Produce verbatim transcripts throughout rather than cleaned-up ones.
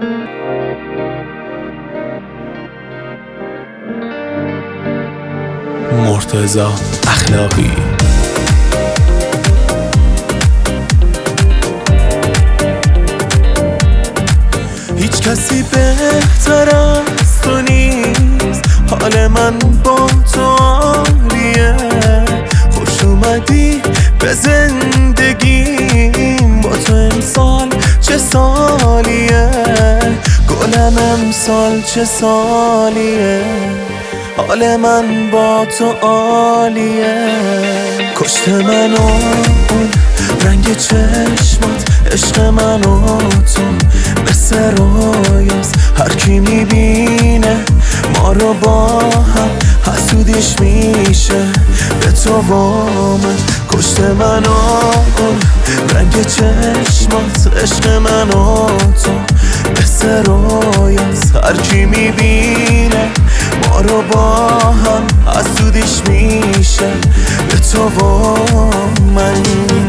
مرتضی اخلاقی. هیچ کسی بهتر از تو نیست، حال من با تو عالیه. خوش اومدی به زندگیم، با تو امسال چه سالیه، گلم امسال چه سالیه، حال من با تو عالیه. کشت منو اون رنگ چشمات، عشق منو تو مثل رویاست. هر کی میبینه ما رو با هم حسودیش میشه به تو و من. کشت منو اون رنگ چشمات، عشق منو تو مثل رویاست. هر کی میبینه ما رو با هم حسودیش میشه به تو و من.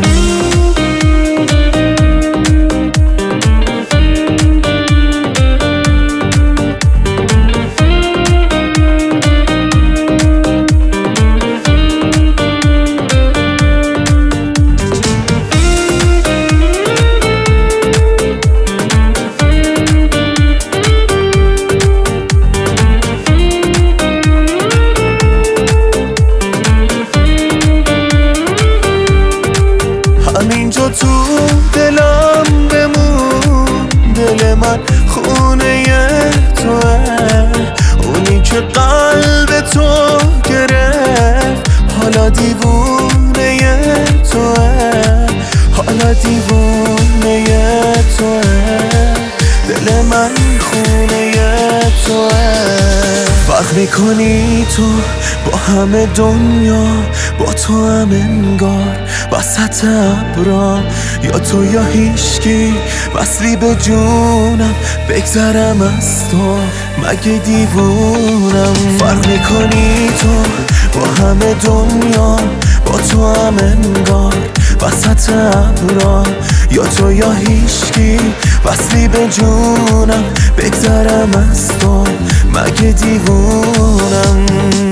همینجا تو دلم بمون، دل من خونه توه، اونی که قلب تو گرفت حالا دیوونه توه، حالا دیوونه توه، دل من خونه توه. فرق میکنی تو با همه دنیا، با تو هم انگار وسط ابرا، یا تو یا هیشکی وصلی به جونم، بگذرم از تو مگه دیوونم. فرق میکنی تو با همه دنیا، با تو هم انگار وسط ابرا، یا تو یا هیشکی وصلی به جونم، بگذرم از تو مگه دیوونم.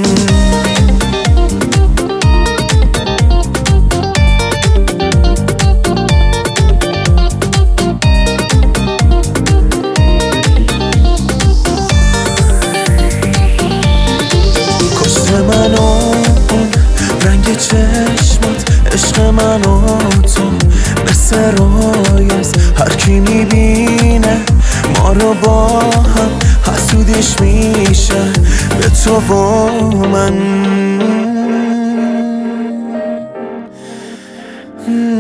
کشت منو اون رنگ چشمات، عشق منو تو مثل رویاست. هر کی میبینه ما رو با هم حسودیش میشه به تو و من.